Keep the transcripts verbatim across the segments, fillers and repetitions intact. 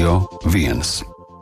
Radio viens.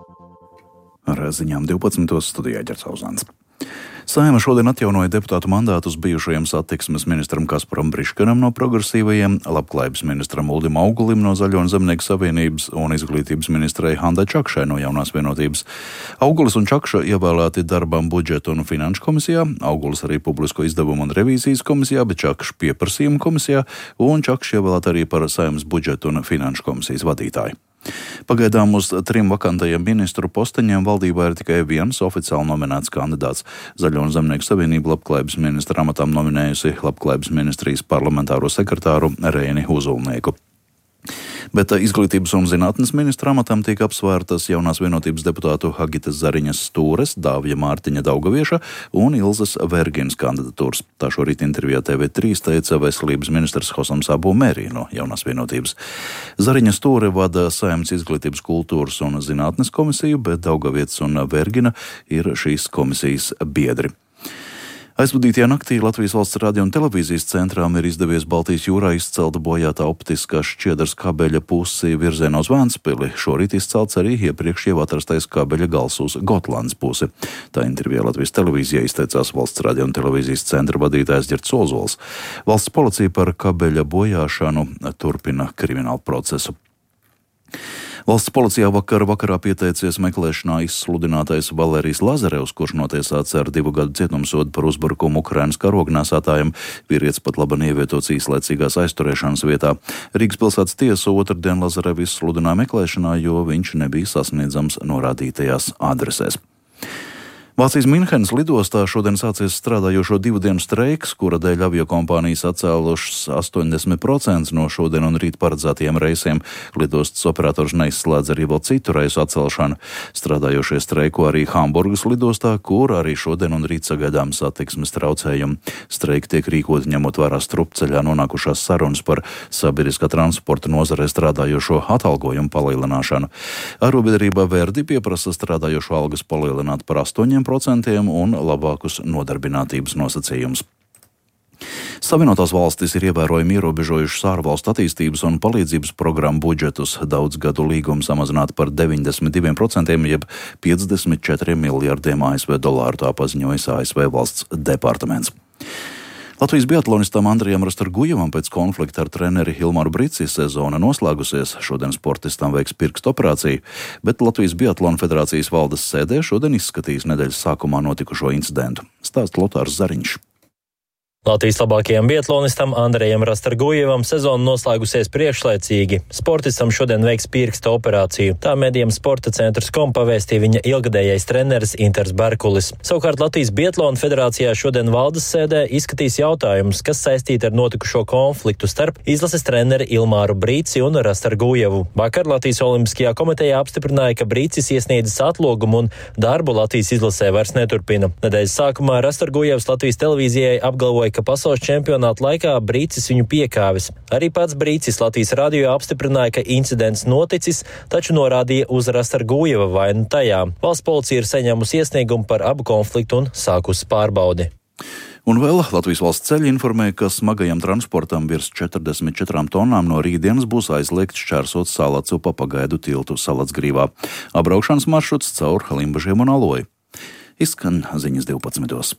Ar ziņām divpadsmitos studijā Ģercauzāns. Saeima šodien atjaunoja deputātu mandātus bijušajam satiksmes ministram Kasparam Briškanam no Progresīvajiem, labklājības ministram Uldim Augulim no Zaļo un Zemnieku savienības un izglītības ministrei Handai Čakšai no Jaunās vienotības. Augulis un Čakša ievēlēti darbam budžeta un finanšu komisijā, Augulis arī publisko izdevumu un revīzijas komisijā, bet Čakša pieprasījuma komisijā, un Čakša ievēlēta arī par Saeimas budžeta un finanšu komisijas vadītāju. Pagaidām uz trim vakantajiem ministru posteņiem valdībā ir tikai viens oficiāli nominēts kandidāts. Zaļo un Zemnieku savienība labklājības ministra amatam nominējusi labklājības ministrijas parlamentāro sekretāru Reini Uzulnieku. Bet izglītības un zinātnes ministra amatam tiek apsvērtas Jaunās vienotības deputātu Hagitas Zariņas Stūres, Dāvija Mārtiņa Daugavieša un Ilzas Verginas kandidatūras. Tā šorīt intervijā T V trīs teica veselības ministrs Hosams Abu Mērī no Jaunās vienotības. Zariņa Stūre vada Saeimas izglītības, kultūras un zinātnes komisiju, bet Daugavietis un Vergina ir šīs komisijas biedri. Aizvadītajā naktī Latvijas valsts radio un televīzijas centrām ir izdevies Baltijas jūrā izcelt bojātā optiskā šķiedras kabeļa pusi virzienā uz Vēnspili. Šorīt izcelts arī iepriekš jau atrastais kabeļa gals uz Gotlandes pusi. Tā intervijā Latvijas televīzijā izteicās valsts radio un televīzijas centra vadītājs Ģerts Ozols. Valsts policija par kabeļa bojāšanu turpina kriminālu procesu. Valsts policijā vakar vakarā pieteicies meklēšanā izsludinātais Valērijs Lazarevs, kurš notiesāts ar divu gadu cietumsodu par uzbrukumu Ukrainas karognēsātājiem. Vīrietis pat laban ievietots īslaicīgās aizturēšanas vietā. Rīgas pilsētas tiesa otrdien Lazarevu izsludināja meklēšanā, jo viņš nebija sasniedzams norādītajās adresēs. Vācijas Minhenes lidostā šodien sācies strādājošo divu dienu streiks, kura dēļ aviokompānijas atcēlušas astoņdesmit procenti no šodien un rīt paredzētajiem reisiem. Lidostas operators neizslēdz arī vēl citu reisu atcelšanu. Strādājošie streiko arī Hamburgas lidostā, kur arī šodien un rīt sagaidām satiksmes traucējumi. Streiki tiek rīkoti ņemot vērā strupceļā nonākušās sarunas par sabiedriskā transporta nozarē strādājošo atalgojumu palielināšanu. Arotbiedrība Verdi pieprasa strādājošo algas palielināt par astoņiem procentiem un labākus nodarbinātības nosacījumus. Savienotās valstis ir ievērojami ierobežojušas ārvalstu attīstības un palīdzības programmu budžetus. Daudz gadu līgumu samazināt par deviņdesmit diviem procentiem, jeb piecdesmit četriem miljardiem A S V dolāru, tā paziņojas A S V valsts departaments. Latvijas biatlonistam Andrejam Rastargujevam pēc konflikta ar treneri Ilmāru Brici sezona noslēgusies. Šodien sportistam veiks pirkstu operāciju, bet Latvijas Biatlona federācijas valdes sēdē šodien izskatīs nedēļas sākumā notikušo incidentu. Stāsta Lotārs Zariņš. Latvijas labākajam biatlonistam Andrejam Rastargujevam sezona noslēgusies priekšlaicīgi. Sportistam šodien veiks pirksta operāciju. Tā medijam sporta centrs kom pavēstīja viņa ilgadējais treneris Inters Berkulis. Savukārt Latvijas Biatlona federācijā šodien valdes sēdē izskatīs jautājumus, kas saistīti ar notikušo konfliktu starp izlases treneri Ilmāru Brīci un Rastargujevu. Vakar Latvijas Olimpiskajā komitejā apstiprināja, ka Brīcis iesniedzis atlogumu un darbu Latvijas izlasē vairs neturpina. Nedēļas sākumā Rastargujevs Latvijas televīzijai apgalvoja, ka pasaules čempionāta laikā Brīcis viņu piekāvis. Arī pats Brīcis Latvijas radio apstiprināja, ka incidents noticis, taču norādīja uz Rastargujeva vainu tajā. Valsts policija ir saņēmusi iesniegumu par abu konfliktu un sākusi pārbaudi. Un vēl Latvijas valsts ceļi informēja, ka smagajam transportam virs četrdesmit četrām tonnām no rītdienas būs aizliegts šķērsot Salacu pa pagaidu tiltu Salacgrīvā. Apbraukšanas maršruts caur Limbažiem un Aloju. Izskan ziņas divpadsmitos.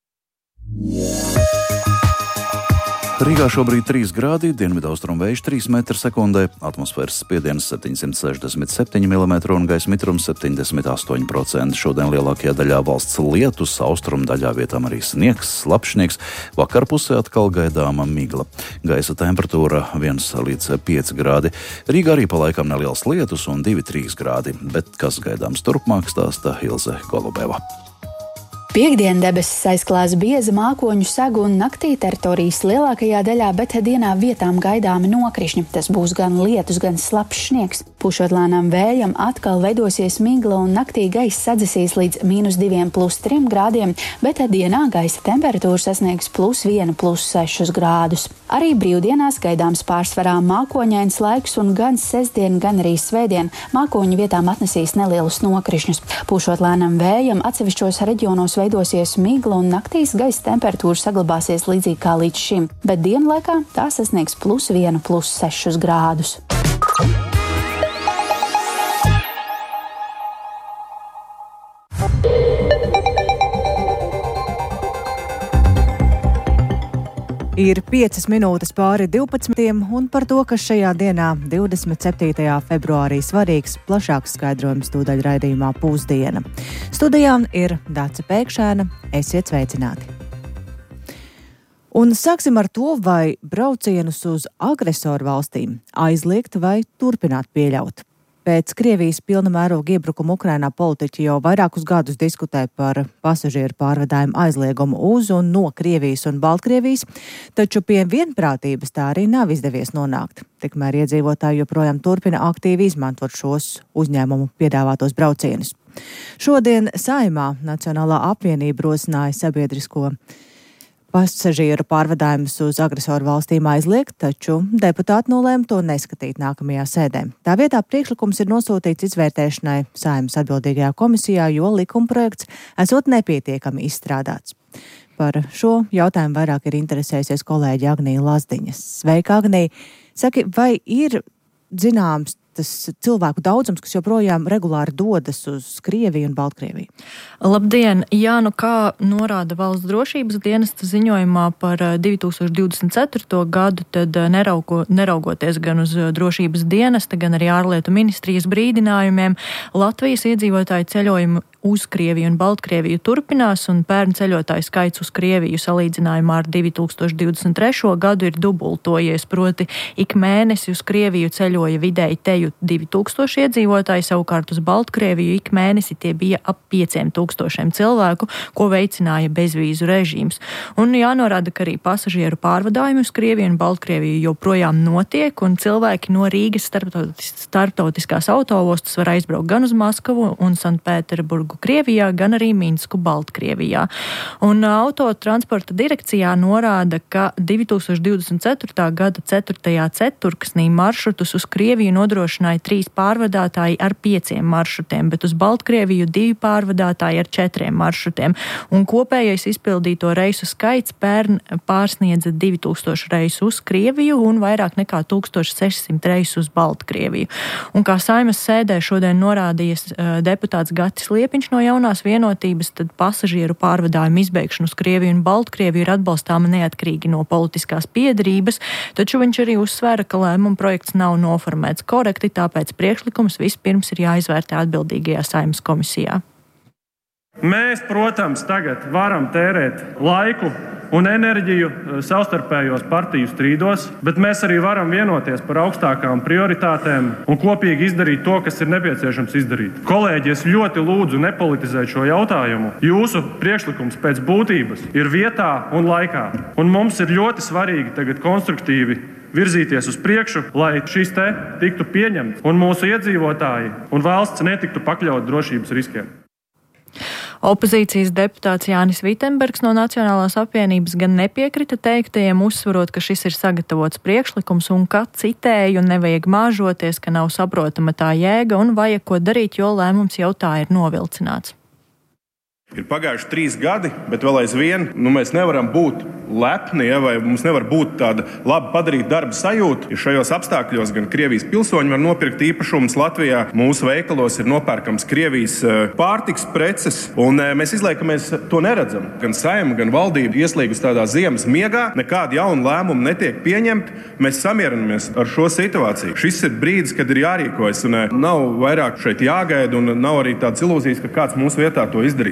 Rīgā šobrīd trīs grādi, dienvidaustrumu vējš trīs metri sekundē, atmosfēras spiediens septiņsimt sešdesmit septiņi milimetri un gaisa mitrums septiņdesmit astoņi procenti. Šodien lielākajā daļā valsts lietus, austrumu daļā vietām arī sniegs, slapšnieks, vakarpusē atkal gaidāma migla. Gaisa temperatūra viens līdz pieci grādi. Rīgā arī pa laikam neliels lietus un divi trīs grādi, bet kas gaidāms turpmāk, stāsta Ilze Golubeva. Piektdien debesis aizklās bieza mākoņu sagu un naktī teritorijas lielākajā daļā, bet dienā vietām gaidāmi nokrišņi. Tas būs gan lietus, gan slapjš sniegs. Pušot lēnām vējam, atkal veidosies migla un naktī gaiss sadzisīs līdz mīnus diviem plus trim grādiem, bet dienā gaisa temperatūra sasniegs plus vienu plus sešus grādus. Arī brīvdienās gaidāms pārsvarā mākoņains laiks un gan sestdien, gan arī svētdien mākoņu vietām atnesīs nelielus nokrišņus. Pušot lēnām vējam, atsevišķos reģionos veidosies migla un naktīs gaisa temperatūra saglabāsies līdzīgi kā līdz šim, bet dienlaikā tā sasniegs plus vienu plus sešus grādus. Ir piecas minūtes pāri divpadsmitiem, un par to, kas šajā dienā, divdesmit septītajā februārī, svarīgs, plašāks skaidrojums tūdaļ raidījumā Pusdiena. Studijā ir Dace Pēkšēna. Esiet sveicināti! Un sāksim ar to, vai braucienus uz agresoru valstīm aizliegt vai turpināt pieļaut. Pēc Krievijas pilna mēroga iebrukuma Ukrainā politiķi jau vairākus gadus diskutē par pasažieru pārvadājumu aizliegumu uz un no Krievijas un Baltkrievijas, taču pie vienprātības tā arī nav izdevies nonākt. Tikmēr iedzīvotāji joprojām turpina aktīvi izmantot šos uzņēmumu piedāvātos braucienus. Šodien Saeimā Nacionālā apvienība rosināja sabiedrisko pasažieru pārvadājumus uz agresoru valstīm aizliegt, taču deputāti nolēma to neskatīt nākamajā sēdē. Tā vietā priekšlikums ir nosūtīts izvērtēšanai Saeimas atbildīgajā komisijā, jo likumprojekts esot nepietiekami izstrādāts. Par šo jautājumu vairāk ir interesējusies kolēģi Agnija Lazdiņa. Sveika, Agnija! Saki, vai ir zināms tas cilvēku daudzums, kas joprojām regulāri dodas uz Krieviju un Baltkrieviju? Labdien! Jā, nu kā norāda Valsts drošības dienesta ziņojumā par divi tūkstoši divdesmit ceturto gadu, tad neraugo, neraugoties gan uz drošības dienesta, gan arī ārlietu ministrijas brīdinājumiem, Latvijas iedzīvotāju ceļojumu uz Krieviju un Baltkrieviju turpinās, un pērn ceļotāju skaits uz Krieviju salīdzinājumā ar divi tūkstoši divdesmit trešo gadu ir dubultojies, proti ik mēnesi uz Krieviju ceļoja vidēji teju divi tūkstoši iedzīvotāji, savukārt uz Baltkrieviju ik mēnesi tie bija ap pieciem tūkstošiem cilvēku, ko veicināja bezvīzu režīms. Un jānorāda, ka arī pasažieru pārvadājumi uz Krieviju un Baltkrieviju joprojām notiek, un cilvēki no Rīgas starptautis, starptautiskās autoostas var aizbraukt gan uz Maskavu un Sanktpēterburgu Krievijā, gan arī Minsku Baltkrievijā. Un autotransporta direkcijā norāda, ka divi tūkstoši divdesmit ceturtā gada ceturtajā ceturksnī maršrutus uz Krieviju nodrošināja trīs pārvadātāji ar pieciem maršrutiem, bet uz Baltkrieviju divi pārvadātāji ar četriem maršrutiem. Un kopējais izpildīto reisu skaits pērn pārsniedza divi tūkstoši reisu uz Krieviju un vairāk nekā tūkstoš sešsimt reisu uz Baltkrieviju. Un kā Saeimas sēdē šodien norādījies uh, deputāts Gatis Liepiņš no jaunās vienotības, tad pasažieru pārvadājumu izbeigšanu uz Krieviju un Baltkrieviju ir atbalstāma neatkarīgi no politiskās piedarības, taču viņš arī uzsvēra, ka lēmuma projekts nav noformēts korekti, tāpēc priekšlikums vispirms ir jāizvērtē atbildīgajā Saeimas komisijā. Mēs, protams, tagad varam tērēt laiku un enerģiju savstarpējos partiju strīdos, bet mēs arī varam vienoties par augstākām prioritātēm un kopīgi izdarīt to, kas ir nepieciešams izdarīt. Kolēģi, es ļoti lūdzu nepolitizēt šo jautājumu. Jūsu priekšlikums pēc būtības ir vietā un laikā, un mums ir ļoti svarīgi tagad konstruktīvi virzīties uz priekšu, lai šis te tiktu pieņemts un mūsu iedzīvotāji un valsts netiktu pakļaut drošības riskiem. Opozīcijas deputāts Jānis Vitenbergs no Nacionālās apvienības gan nepiekrita teiktajiem, uzsvarot, ka šis ir sagatavots priekšlikums un ka, citēju, nevajag māžoties, ka nav saprotama tā jēga un vajag ko darīt, jo lēmums jau tā ir novilcināts. Ir pagājuši trīs gadi, bet vēl aizvien nu, mēs nevaram būt lepni, ja, vai mums nevar būt tāda labi padarīta darba sajūta. Ja šajos apstākļos gan Krievijas pilsoņi var nopirkt īpašumus Latvijā, mūsu veikalos ir nopērkams Krievijas pārtiks preces, un mēs izliekamies to neredzam. Gan Saeima, gan valdība ieslīgus tādā ziemas miegā, nekādi jauni lēmumi netiek pieņemti, mēs samierinamies ar šo situāciju. Šis ir brīdis, kad ir jārīkojas, un nav vairāk šeit jāgaida, un nav arī tādas ilūzijas, ka kāds mūsu vietā to izdarīs.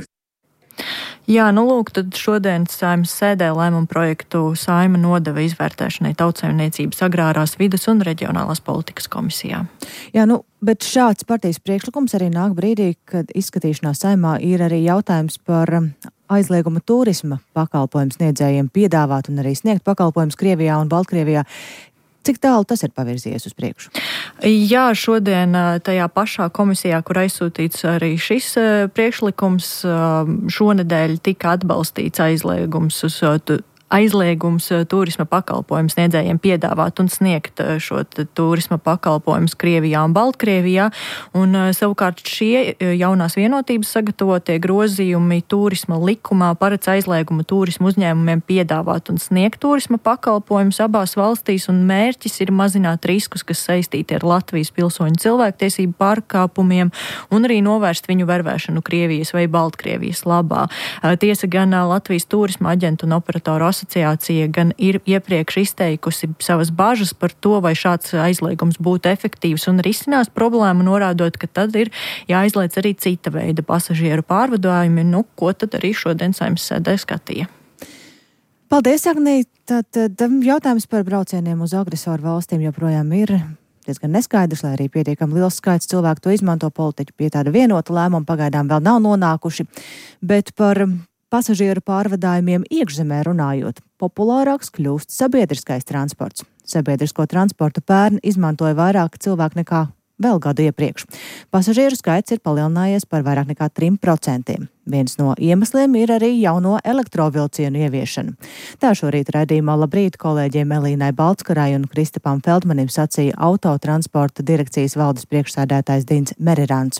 Jā, nu lūk, tad šodien Saeimas sēdē lēmumu projektu Saeima nodeva izvērtēšanai Tautsaimniecības, agrārās vides un reģionālās politikas komisijā. Jā, nu, bet šāds partijas priekšlikums arī nāk brīdī, kad izskatīšanā Saeimā ir arī jautājums par aizliegumu turisma pakalpojumu sniedzējiem piedāvāt un arī sniegt pakalpojumus Krievijā un Baltkrievijā. Cik tālu tas ir pavirzījies uz priekšu? Jā, šodien tajā pašā komisijā, kur aizsūtīts arī šis priekšlikums, šonedēļ tika atbalstīts aizliegums uz aizliegums turisma pakalpojumu sniedzējiem piedāvāt un sniegt šo turisma pakalpojumus Krievijā un Baltkrievijā. Un savukārt šie jaunās vienotības sagatavotie grozījumi turisma likumā paredz aizliegumu turisma uzņēmumiem piedāvāt un sniegt turisma pakalpojumus abās valstīs, un mērķis ir mazināt riskus, kas saistīti ar Latvijas pilsoņu cilvēktiesību pārkāpumiem, un arī novērst viņu vervēšanu Krievijas vai Baltkrievijas labā. Tiesa gan Latvijas turisma aģentu un operatoru asociācijas asociācija gan ir iepriekš izteikusi savas bažas par to, vai šāds aizliegums būtu efektīvs un risinās problēmu, norādot, ka tad ir jāizliedz arī cita veida pasažieru pārvadājumi, nu, ko tad arī šodien Saeimas sēdē skatīja. Paldies, Agnī. Tad jautājums par braucieniem uz agresoru valstīm joprojām ir diezgan neskaidrs, lai arī pietiekami liels skaits cilvēku to izmanto. Politiķi pie tāda vienota lēmuma pagaidām vēl nav nonākuši, bet par pasažieru pārvadājumiem iekšzemē runājot, populārāks kļūst sabiedriskais transports. Sabiedrisko transportu pērn izmantoja vairāk cilvēku nekā vēl gadu iepriekš. Pasažieru skaits ir palielinājies par vairāk nekā trim procentiem. Viens no iemesliem ir arī jauno elektrovilcienu ieviešana. Tā šorīt raidījumā Labrīt kolēģiem Elīnai Baltskarai un Kristapam Feldmanim sacīja autotransporta direkcijas valdes priekšsēdētājs Dins Merirants.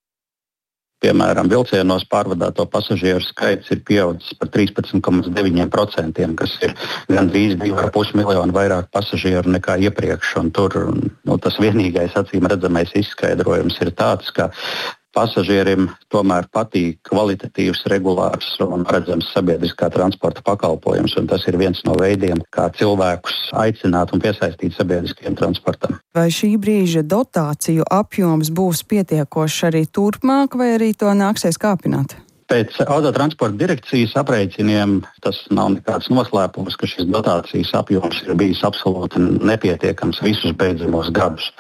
Piemēram, vilcienos pārvadāto pasažieru skaits ir pieaudzis par trīspadsmit komats deviņi procenti, kas ir gandrīz divi ar pus miljonu vairāk pasažieru nekā iepriekš. Un tur nu, tas vienīgais acīm redzamais izskaidrojums ir tāds, ka pasažierim tomēr patīk kvalitatīvs, regulārs un redzams sabiedriskā transporta pakalpojums, un tas ir viens no veidiem, kā cilvēkus aicināt un piesaistīt sabiedriskajam transportam. Vai šī brīža dotāciju apjoms būs pietiekošs arī turpmāk, vai arī to nāksies kāpināt? Pēc autotransporta direkcijas aprēķiniem tas nav nekāds noslēpums, ka šis dotācijas apjoms ir bijis absolūti nepietiekams visus beidzamos gadus.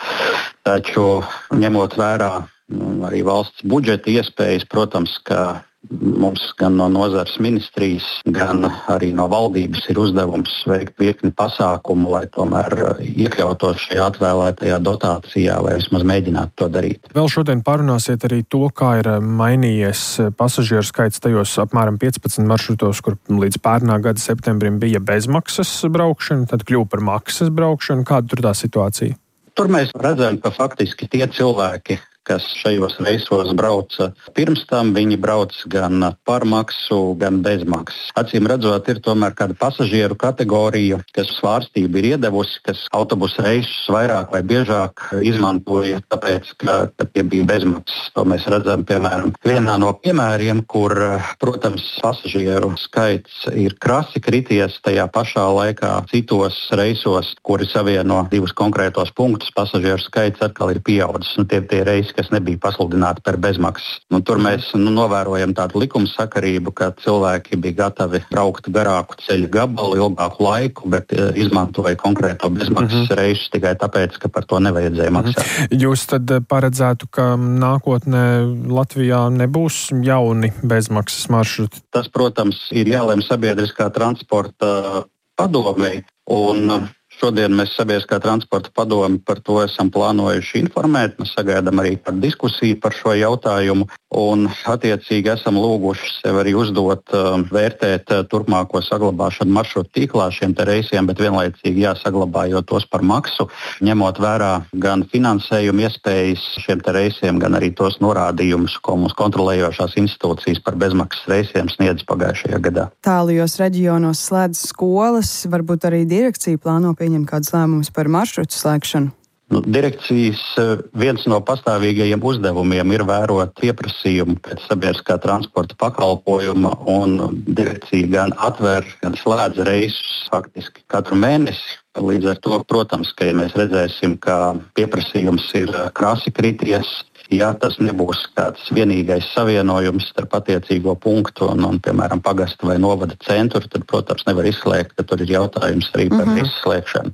Taču, ņemot vērā arī valsts budžeta iespējas, protams, ka mums gan no nozares ministrijas, gan arī no valdības ir uzdevums veikt virkni pasākumu, lai tomēr iekļautos šajā atvēlētajā dotācijā, vai vismaz mēģinātu to darīt. Vēl šodien parunāsiet arī to, kā ir mainījies pasažieru skaits tajos apmēram piecpadsmit maršrutos, kur līdz pērnā gada septembrim bija bezmaksas braukšana, tad kļuva par maksas braukšanu. Kāda tur tā situācija? Tur mēs redzam, ka faktiski tie cilvēki, kas šajos reisos brauca pirms tam, viņi brauc gan par maksu, gan bez maksas. Acīm redzot, ir tomēr kāda pasažieru kategorija, kas svārstību ir iedevusi, kas autobusu reisus vairāk vai biežāk izmantoja, tāpēc, ka, ka tie bija bezmaksas. To mēs redzam, piemēram, vienā no piemēriem, kur, protams, pasažieru skaits ir krasi krities, tajā pašā laikā citos reisos, kuri savieno divus konkrētos punktus, pasažieru skaits atkal ir pieaudzis. Un tie, tie reisi, kas nebija pasludināti par bezmaksas. Nu, tur mēs nu, novērojam tādu likumsakarību, ka cilvēki bija gatavi braukt garāku ceļu gabalu, ilgāku laiku, bet uh, izmantoja konkrēto bezmaksas mm-hmm. reisus tikai tāpēc, ka par to nevajadzēja maksāt. Mm-hmm. Jūs tad paredzētu, ka nākotnē Latvijā nebūs jauni bezmaksas maršruti? Tas, protams, ir jālem sabiedriskā transporta padomei, un šodien mēs sabiedriskā transporta padomi par to esam plānojuši informēt. Mēs sagaidām arī par diskusiju par šo jautājumu un attiecīgi esam lūguši sev arī uzdot, vērtēt turpmāko saglabāšanu maršrutu tīklā šiem te reisiem, bet vienlaicīgi jāsaglabājot tos par maksu, ņemot vērā gan finansējumu iespējas šiem te reisiem, gan arī tos norādījumus, ko mums kontrolējošās institūcijas par bezmaksas reisiem sniedz pagājušajā gadā. Tālajos reģionos slēdz skolas, varbūt arī direkcija plāno pieņemt kādus lēmumus par maršrutu slēgšanu? Nu, direkcijas viens no pastāvīgajiem uzdevumiem ir vērot pieprasījumu pēc sabiedriskā transporta pakalpojuma, un direkcija gan atver, gan slēdz reisus faktiski katru mēnesi. Līdz ar to, protams, ka ja mēs redzēsim, ka pieprasījums ir krasi krities, ja tas nebūs kāds vienīgais savienojums starp attiecīgo punktu un, un piemēram, pagasta vai novada centru, tad, protams, nevar izslēgt, ka tur ir jautājums arī par mm-hmm. izslēgšanu.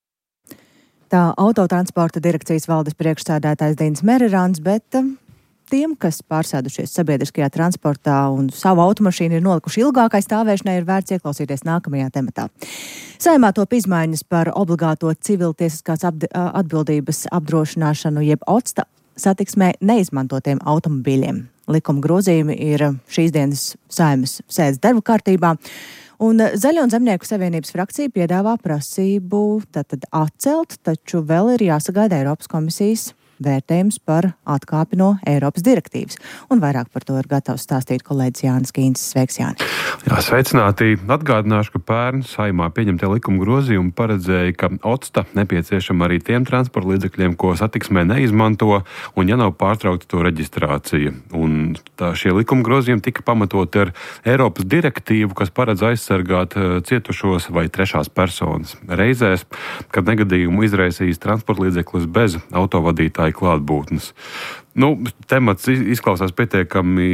Tā autotransporta direkcijas valdes priekšsēdētājs Dins Merirants, bet tiem, kas pārsēdušies sabiedriskajā transportā un savu automašīnu ir nolikuši ilgākai stāvēšanai, ir vērts ieklausīties nākamajā tematā. Saeimā top izmaiņas par obligāto civiltiesiskās atbildības apdrošināšanu jeb OCTA satiksmē neizmantotiem automobīļiem. Likuma grozījumi ir šīs dienas Saeimas sēdes darba kārtībā. Un Zaļo un Zemnieku savienības frakcija piedāvā prasību tātad atcelt, taču vēl ir jāsagaida Eiropas komisijas vērtējums par atkāpi no Eiropas direktīvas. Un vairāk par to ir gatavs stāstīt kolēģis Jānis Kīncis. Sveiks, Jāni! Jā, sveicināti! Atgādināšu, ka pērn Saeimā pieņemtie likuma grozījumi paredzēja, ka otsta nepieciešama arī tiem transporta līdzekļiem, ko satiksmē neizmanto, un ja nav pārtraukta to reģistrācija. Un tā, šie likuma grozījumi tika pamatoti ar Eiropas direktīvu, kas paredz aizsargāt cietušos vai trešās personas reizēs, kad negadījumu izraisījis transporta līdzeklis bez autovadītāja klātbūtnes. Nu, temats izklausās pietiekami,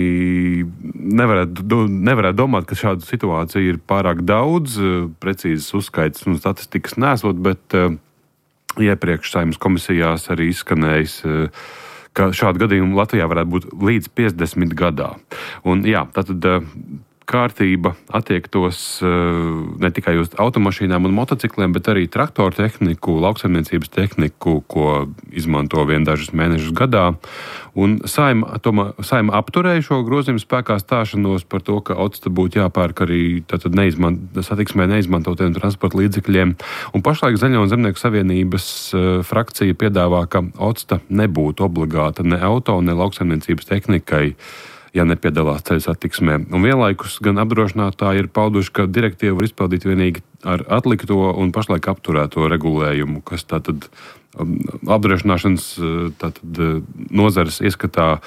nevarētu, nevarētu domāt, ka šādu situāciju ir pārāk daudz, precīzes uzskaits un statistikas nesot, bet uh, iepriekš Saeimas komisijās arī izskanējis, uh, ka šādu gadījumu Latvijā varētu būt līdz piecdesmit gadā. Un jā, tātad uh, kārtība attiektos ne tikai uz automašīnām un motocikliem, bet arī traktoru tehniku, lauksaimniecības tehniku, ko izmanto vien dažus mēnešus gadā. Un Saeima, tomā, Saeima apturēja šo grozījumu spēkā stāšanos par to, ka otsta būtu jāpērk arī tātad neizman, satiksmē neizmantotiem transporta līdzekļiem. Un pašlaik Zaļo un Zemnieku savienības frakcija piedāvā, ka otsta nebūtu obligāta ne auto, ne lauksaimniecības tehnikai, ja nepiedalās ceļu satiksmē. Un vienlaikus gan apdrošinātāji ir pauduši, ka direktīva var izpildīt vienīgi ar atlikto un pašlaik apturēto regulējumu, kas tātad apdrošināšanas tātad nozares ieskatā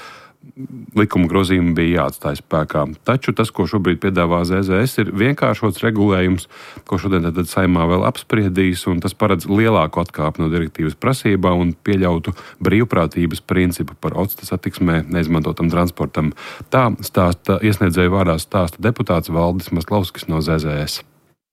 likuma grozījumi bija jāatstāj spēkā. Taču tas, ko šobrīd piedāvā Z Z S, ir vienkāršots regulējums, ko šodien tad Saeimā vēl apspriedīs, un tas paredz lielāku atkāpi no direktīvas prasībā un pieļautu brīvprātības principu par otsta satiksmē neizmantotam transportam. Tā stāsta iesniedzēju vārdā stāsta deputāts Valdis Maslavskis no Z Z S.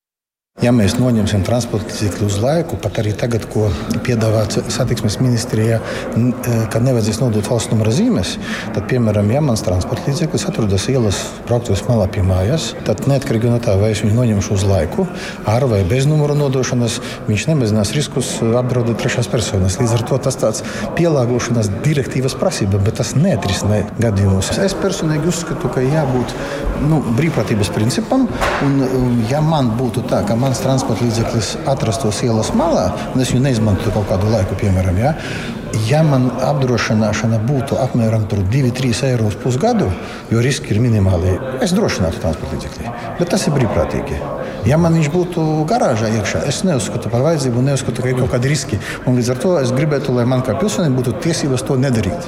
Ja mēs noņemsim transporta līdzekļu uz laiku, pat arī tagad, ko piedāvā satiksmes ministrijā, kad nevajadzēs nodot valsts numura zīmes, tad, piemēram, ja mans transporta līdzeklis atrodas ielas brauktuves malā pie mājas, tad neatkarīgi no tā, vai es viņu noņemšu uz laiku, ar vai bez numura nodošanas, viņš nemazinās riskus apdraudēt trešās personas. Līdz ar to tas tāds pielāgošanās direktīvas prasība, bet tas neatrisina gadījumus. Es personīgi uzskatu, ka jābūt nu, brīvprātības principam, un ja man būtu tā, ka mans transporta līdzeklis atrastos ielas malā, un es viņu neizmantotu kaut kādu laiku, piemēram, ja, ja man apdrošināšana būtu apmēram divi trīs eiro uz pusgadu, jo riski ir minimāli, es drošinātu transporta līdzekli. Bet tas ir brīvprātīgi. Ja man viņš būtu garāžā iekšā, es neuzskatu par vajadzību un neuzskatu, ka ir kaut kādi riski. Un līdz ar to es gribētu, lai man kā pilsonim būtu tiesības to nedarīt.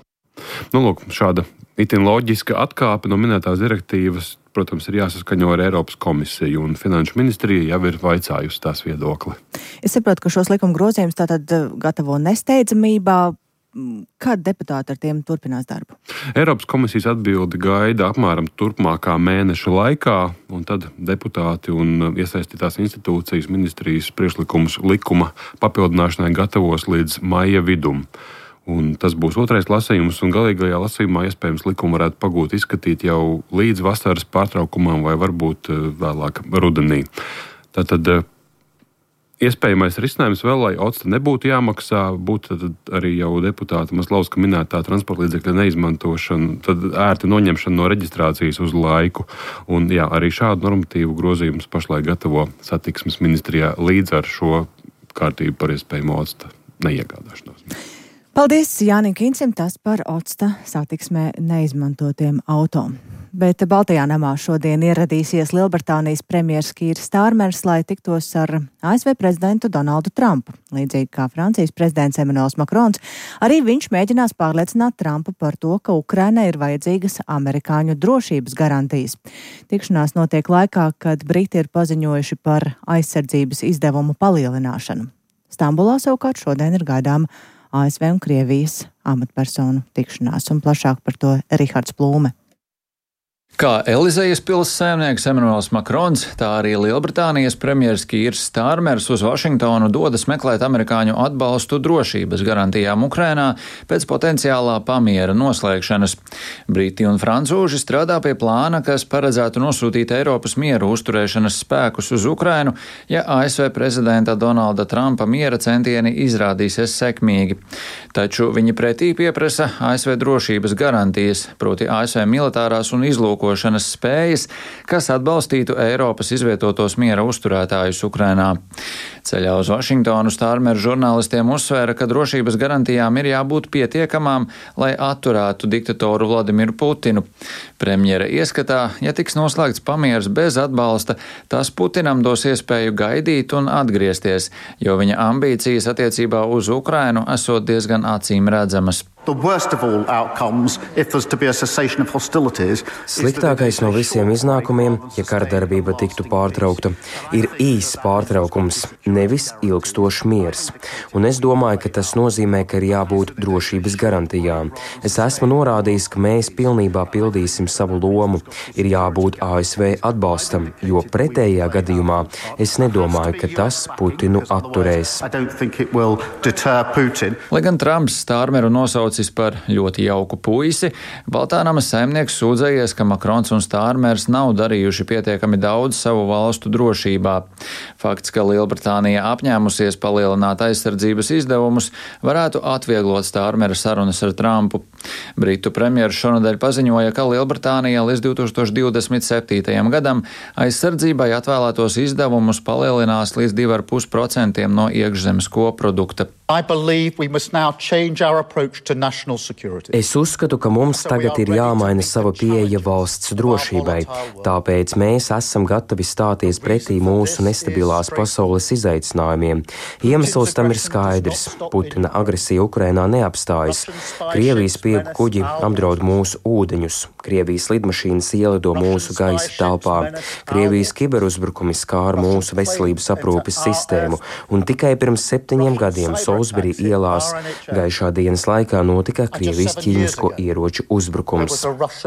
Nu, lūk, šāda itin loģiska atkāpe no minētās direktīvas, protams, ir jāsaskaņo ar Eiropas komisiju, un Finanšu ministrija jau ir vaicājusi tās viedokli. Es saprotu, ka šos likuma grozījumus tātad gatavo nesteidzamībā. Kādi deputāti ar tiem turpinās darbu? Eiropas komisijas atbildi gaida apmēram turpmākā mēneša laikā, un tad deputāti un iesaistītās institūcijas ministrijas priekšlikumus likuma papildināšanai gatavos līdz maija vidum. Un tas būs otrais lasījums, un galīgajā lasījumā iespējams likumu varētu pagūt izskatīt jau līdz vasaras pārtraukumam vai varbūt vēlāk rudenī. Tātad iespējamais risinājums vēl, lai otsta nebūtu jāmaksā, būtu arī jau deputāta Maslavska minētā transporta līdzekļa neizmantošana, tad ērta noņemšana no reģistrācijas uz laiku. Un jā, arī šādu normatīvu grozījumus pašlaik gatavo satiksmes ministrijā līdz ar šo kārtību par iespējamo otsta neiegādāšanos. Paldies Jānim Kīncim, tas par otsta satiksmē neizmantotiem auto. Bet Baltajā namā šodien ieradīsies Lielbritānijas premjers Kīrs Stārmers, lai tiktos ar A S V prezidentu Donaldu Trumpu. Līdzīgi kā Francijas prezidents Emmanuels Makrons, arī viņš mēģinās pārliecināt Trumpu par to, ka Ukrainai ir vajadzīgas amerikāņu drošības garantijas. Tikšanās notiek laikā, kad Briti ir paziņojuši par aizsardzības izdevumu palielināšanu. Stambulā savukārt šodien ir gaidāma A S V un Krievijas amatpersonu tikšanās, un plašāk par to Rihards Plūme. Kā Elizejas pils saimnieks Emmanuels Makrons, tā arī Lielbritānijas premjers Kīrs Stārmers uz Vašingtonu dodas meklēt amerikāņu atbalstu drošības garantijām Ukrainā pēc potenciālā pamiera noslēgšanas. Briti un francūži strādā pie plāna, kas paredzētu nosūtīt Eiropas mieru uzturēšanas spēkus uz Ukrainu, ja A S V prezidenta Donalda Trumpa miera centieni izrādīsies sekmīgi. Taču viņi pretī pieprasa A S V drošības garantijas, proti A S V militārās un izlūk izlūkošanas spējas, kas atbalstītu Eiropas izvietotos miera uzturētājus Ukrainā. Ceļā uz Vašingtonu Stārmeru žurnālistiem uzsvēra, ka drošības garantijām ir jābūt pietiekamām, lai atturētu diktatoru Vladimiru Putinu. Premjera ieskatā, ja tiks noslēgts pamieris bez atbalsta, tas Putinam dos iespēju gaidīt un atgriezties, jo viņa ambīcijas attiecībā uz Ukrainu esot diezgan acīm redzamas. Sliktākais no visiem iznākumiem, ja kardarbība tiktu pārtraukta, ir īss pārtraukums, nevis ilgstošs miers. Un es domāju, ka tas nozīmē, ka ir jābūt drošības garantijām. Es esmu norādījis, ka mēs pilnībā pildīsim savu lomu. Ir jābūt A S V atbalstam, jo pretējā gadījumā es nedomāju, ka tas Putinu atturēs. Lai gan Trumps Stārmeru nosauc par ļoti jauku puisi, Baltānamas saimnieks sūdzējies, ka Makrons un Stārmers nav darījuši pietiekami daudz savu valstu drošībā. Fakts, ka Lielbritānija apņēmusies palielināt aizsardzības izdevumus, varētu atvieglot Stārmera sarunas ar Trumpu. Britu premjeras šonadēļ paziņoja, ka Lielbritānija līdz divi tūkstoši divdesmit septītajam gadam aizsardzībai atvēlētos izdevumus palielinās līdz divi ar pus procenti no iekšzemes koprodukta. Es uzskatu, ka mums tagad ir jāmaina sava pieeja valsts drošībai, tāpēc mēs esam gatavi stāties pretī mūsu nestabilās pasaules izaicinājumiem. Iemesls tam ir skaidrs. Putina agresija Ukrainā neapstājas. Krievijas spiegu kuģi apdraud mūsu ūdeņus. Krievijas lidmašīnas ielido mūsu gaisa telpā. Krievijas kiberuzbrukumi skāra mūsu veselības aprūpes sistēmu, un tikai pirms septiņiem gadiem Salisbury ielās gaišā dienas laikā notika Krievijas ķīmisko ieroču uzbrukums.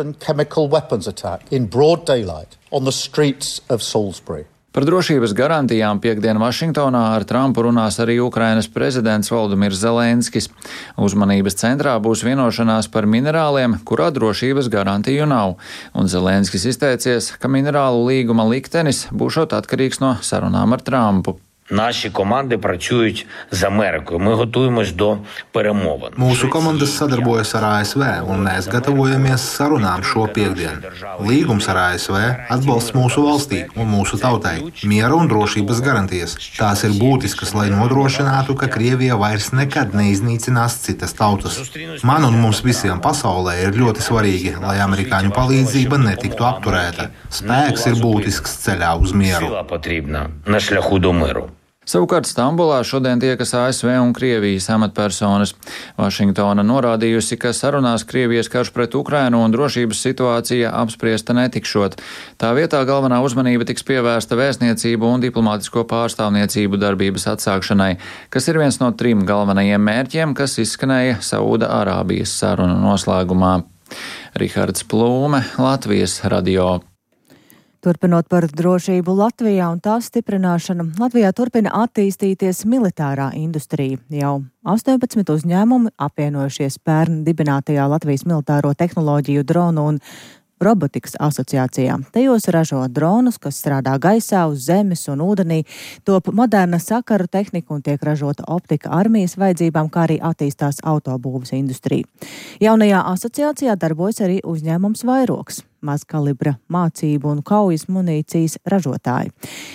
Par drošības garantijām piekdien Vašingtonā ar Trumpu runās arī Ukrainas prezidents Volodimirs Zelenskis. Uzmanības centrā būs vienošanās par minerāliem, kurā drošības garantiju nav, un Zelenskis izteicies, ka minerālu līguma liktenis būšot atkarīgs no sarunām ar Trumpu. Наші команди працюють з Америкою. Ми готуємось до перемовин. Mūsu komandas sadarbojas ar A S V, un mēs gatavojamies sarunām šo piekdienu. Līgums ar A S V atbalsts mūsu valstī un mūsu tautai, miera un drošības garantijas. Tās ir būtiskas, lai nodrošinātu, ka Krievija vairs nekad neiznīcinās citas tautas. Man un mums visiem pasaulē ir ļoti svarīgi, lai amerikāņu palīdzība netiktu apturēta. Spēks ir būtisks ceļā uz mieru. Сила потрібна на шляху до миру. Savukārt Stambulā šodien tiekas A S V un Krievijas amatpersonas. Vašingtona norādījusi, ka sarunās Krievijas karš pret Ukrainu un drošības situācija apspriesta netikšot. Tā vietā galvenā uzmanība tiks pievērsta vēstniecību un diplomātisko pārstāvniecību darbības atsākšanai, kas ir viens no trim galvenajiem mērķiem, kas izskanēja Sauda Arābijas sarunu noslēgumā. Rihards Plūme, Latvijas radio. Turpinot par drošību Latvijā un tās stiprināšanu, Latvijā turpina attīstīties militārā industrija. Jau astoņpadsmit uzņēmumi apvienojušies pērn dibinātajā Latvijas militāro tehnoloģiju dronu un robotikas asociācijā. Tajos ražo dronus, kas strādā gaisā, uz zemes un ūdenī, top moderna sakaru tehnika un tiek ražota optika armijas vajadzībām, kā arī attīstās autobūves industrija. Jaunajā asociācijā darbojas arī uzņēmums Vairogs, mazkalibra mācību un kaujas munīcijas ražotāji.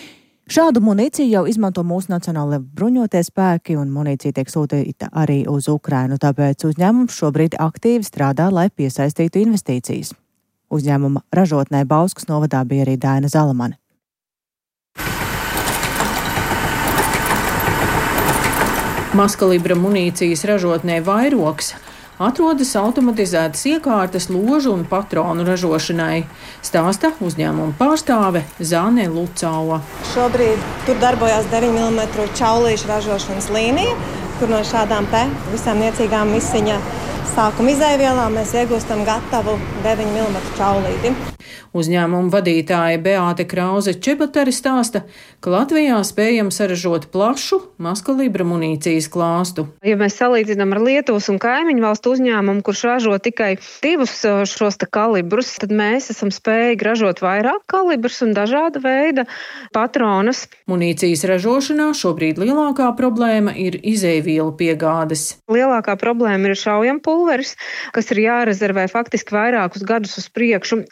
Šādu munīciju jau izmanto mūsu nacionālajie bruņotie spēki, un munīcija tiek sūtīta arī uz Ukrainu, tāpēc uzņēmums šobrīd aktīvi strādā, lai piesaistītu investīcijas. Uzņēmuma ražotnē Bauskas novadā bija arī Daina Zalamane. Mazkalibra munīcijas ražotnē Vairogs atrodas automatizētas iekārtas ložu un patronu ražošanai, stāsta uzņēmuma pārstāve Zāne Lucāva. Šobrīd tur darbojas deviņu milimetru čaulīšu ražošanas līnija, kur no šādām te visām niecīgām misiņa sākuma izēvielām mēs iegūstam gatavu deviņu milimetru čaulīti. Uzņēmuma vadītāja Beāte Krauze Čebatari stāsta, ka Latvijā spējam saražot plašu mazkalibra munīcijas klāstu. Ja mēs salīdzinām ar Lietuvas un kaimiņu valstu uzņēmumu, kurš ražo tikai divus šos te kalibrus, tad mēs esam spējīgi ražot vairāk kalibrus un dažāda veida patronas. Munīcijas ražošanā šobrīd lielākā problēma ir izēvielu piegādes. Lielākā problēma ir šaujam pulveris, kas ir jārezervē faktiski vairākus gadus uz priekšu, kas lielākā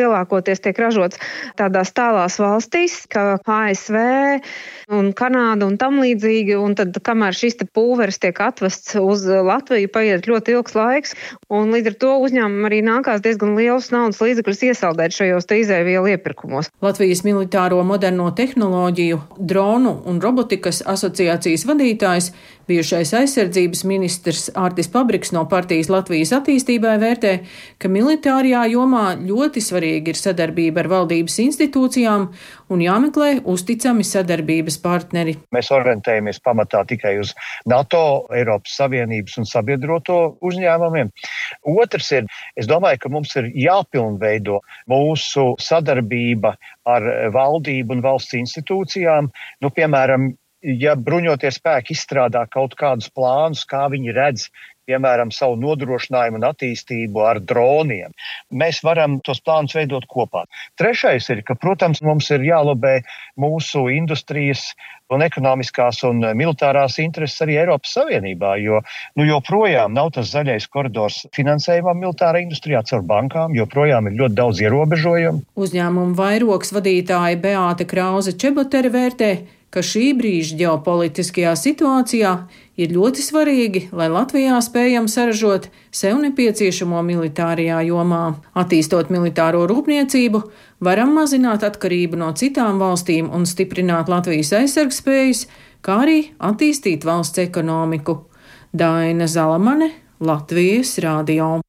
lielākoties tiek ražots tādās tālās valstīs, kā A S V un Kanāda un tam līdzīgi, un tad, kamēr šis te pulveris tiek atvests uz Latviju, paiet ļoti ilgs laiks, un līdz ar to uzņēmumam arī nākās diezgan lielus naudas līdzekļus iesaldēt šajos te izēvielu iepirkumos. Latvijas militāro moderno tehnoloģiju, dronu un robotikas asociācijas vadītājs, bijušais aizsardzības ministrs Artis Pabriks no partijas Latvijas attīstībai vērtē, ka militārajā jomā ļoti svarīgi ir sadarbība ar valdības institūcijām un jāmeklē uzticami sadarbības partneri. Mēs orientējamies pamatā tikai uz NATO, Eiropas Savienības un sabiedroto uzņēmumiem. Otrs ir, es domāju, ka mums ir jāpilnveido mūsu sadarbība ar valdību un valsts institūcijām, nu, piemēram, ja bruņotie spēki izstrādā kaut kādus plānus, kā viņi redz, piemēram, savu nodrošinājumu un attīstību ar droniem, mēs varam tos plānus veidot kopā. Trešais ir, ka, protams, mums ir jālobē mūsu industrijas un ekonomiskās un militārās intereses arī Eiropas Savienībā, jo nu, joprojām nav tas zaļais koridors finansējumam militārā industrijā caur bankām, joprojām ir ļoti daudz ierobežojumu. Uzņēmumu vairogs vadītāja Beāte Krause-Čebotere vērtē, ka šī brīža ģeopolitiskajā situācijā ir ļoti svarīgi, lai Latvijā spējam saražot sev nepieciešamo militārajā jomā. Attīstot militāro rūpniecību, varam mazināt atkarību no citām valstīm un stiprināt Latvijas aizsargspējas, kā arī attīstīt valsts ekonomiku. Daina Zalamane, Latvijas radio.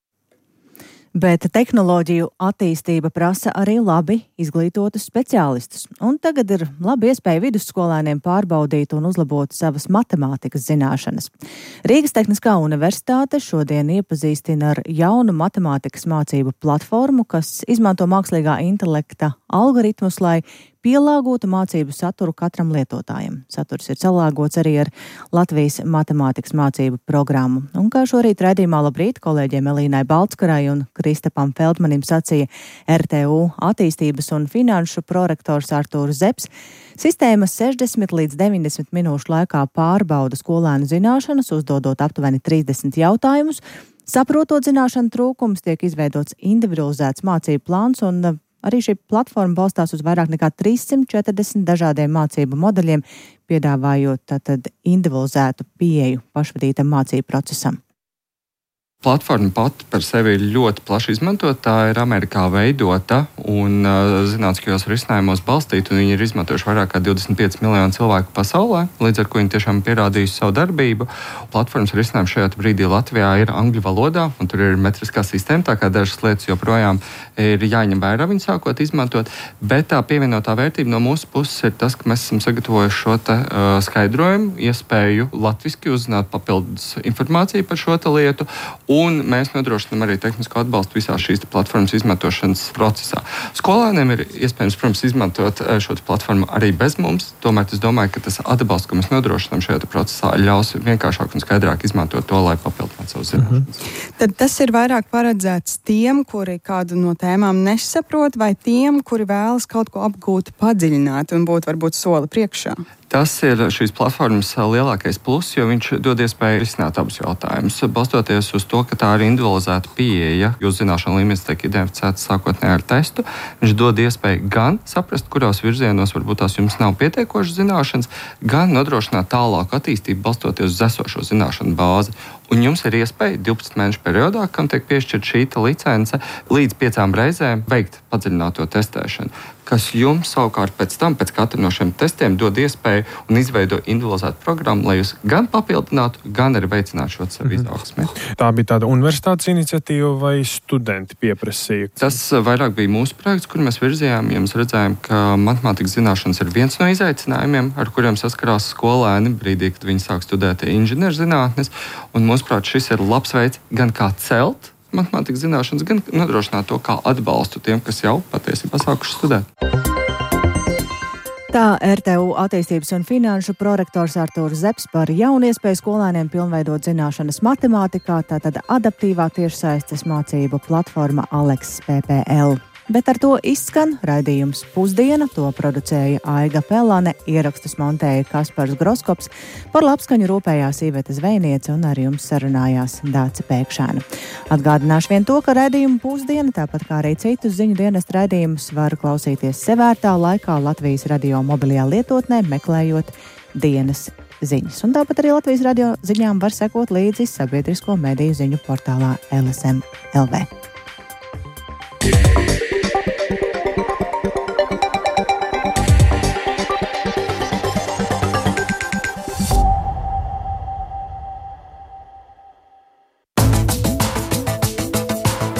Bet tehnoloģiju attīstība prasa arī labi izglītotus speciālistus. Un tagad ir laba iespēja vidusskolēniem pārbaudīt un uzlabot savas matemātikas zināšanas. Rīgas Tehniskā universitāte šodien iepazīstina ar jaunu matemātikas mācību platformu, kas izmanto mākslīgā intelekta algoritmus, lai pielāgotu mācību saturu katram lietotājam. Saturs ir salāgots arī ar Latvijas matemātikas mācību programmu. Un kā šorīt raidījumā Labrīt kolēģiem Elīnai Baltskarai un Kristapam Feldmanim sacīja R T U attīstības un finanšu prorektors Artūrs Zepes, sistēmas sešdesmit līdz deviņdesmit minūšu laikā pārbauda skolēnu zināšanas, uzdodot aptuveni trīsdesmit jautājumus. Saprotot zināšanu trūkumus, tiek izveidots individualizēts mācību plāns, un arī šī platforma balstās uz vairāk nekā trīssimt četrdesmit dažādiem mācību modeļiem, piedāvājot tātad individualizētu pieeju pašvadītam mācību procesam. Platforma pati par sevi ir ļoti plaši izmantota. Tā ir Amerikā veidota un uh, zinātniskajos risinājumos balstīta, un viņi ir izmantojuši vairāk kā divdesmit pieci miljoni cilvēku pasaulē, līdz ar ko viņi tiešām pierādījuši savu darbību. Platformas risinājums šajā brīdī Latvijā ir angļu valodā, un tur ir metriskā sistēma, tā kā dažas lietas joprojām ir jāņem vērā viņu sākot izmantot, bet tā pievienotā vērtība no mūsu puses ir tas, ka mēs esam sagatavojuši šo te, uh, skaidrojumu, iespēju latviski uzzināt papildus informāciju par šo te lietu, un mēs nodrošinām arī tehnisko atbalstu visā šīs platformas izmantošanas procesā. Skolēniem ir iespējams, protams, izmantot šo platformu arī bez mums, tomēr es domāju, ka tas atbalsts, ko mēs nodrošinām šajā procesā, ļaus vienkāršāk un skaidrāk izmantot to, lai papildinātu savu zināšanas. Mm-hmm. Tad tas ir vairāk paredzēts tiem, kuri kādu no tēmām nesaprot, vai tiem, kuri vēlas kaut ko apgūt padziļināt un būt varbūt soli priekšā? Tas ir šīs platformas lielākais pluss, jo viņš dod iespēju risināt abus jautājumus. Balstoties uz to, ka tā ir individualizēta pieeja, jūsu zināšanu līmenis tiek identificēts sākotnēji ar testu, viņš dod iespēju gan saprast, kuros virzienos varbūt tās jums nav pietiekošas zināšanas, gan nodrošināt tālāku attīstību, balstoties uz esošo zināšanu bāzi. Un jums ir iespēja divpadsmit mēnešu periodā, kam tiek piešķirta šī licence, līdz piecām reizēm veikt padziļināto testēšanu, kas jums savukārt pēc tam, pēc katra no šiem testiem, dod iespēju un izveido individualizētu programmu, lai jūs gan papildinātu, gan arī veicinātu šo savu izaugsmi. Tā bija tāda universitātes iniciatīva vai studenti pieprasīja? Tas vairāk bija mūsu projekts, kur mēs virzījām. Ja mēs redzējām, ka matemātikas zināšanas ir viens no izaicinājumiem, ar kuriem saskarās skolēni brīdī, kad viņi sāk studēt inženierzinātnes. Un mūsuprāt, šis ir labs veids gan kā celt matemātikas zināšanas, gan nodrošināt to kā atbalstu tiem, kas jau patiesībā sākuši studēt. Tā R T U attīstības un finanšu prorektors Artūrs Zepes par jaunu iespēju skolēniem pilnveidot zināšanas matemātikā, tātad adaptīvā tiešsaistes mācību platforma Aleks P P L. Bet ar to izskan raidījums Pusdiena, to producēja Aiga Pelane, ierakstus montēja Kaspars Groskops, par labskaņu rūpējās Iveta Zvejniece un ar jums sarunājās Dāce Pēkšēna. Atgādināšu vien to, ka raidījumu Pusdiena, tāpat kā arī citus ziņu dienestu raidījumus, var klausīties sevērtā laikā Latvijas radio mobilajā lietotnē, meklējot dienas ziņas. Un tāpat arī Latvijas radio ziņām var sekot līdzi sabiedrisko mediju ziņu portālā L S M L V.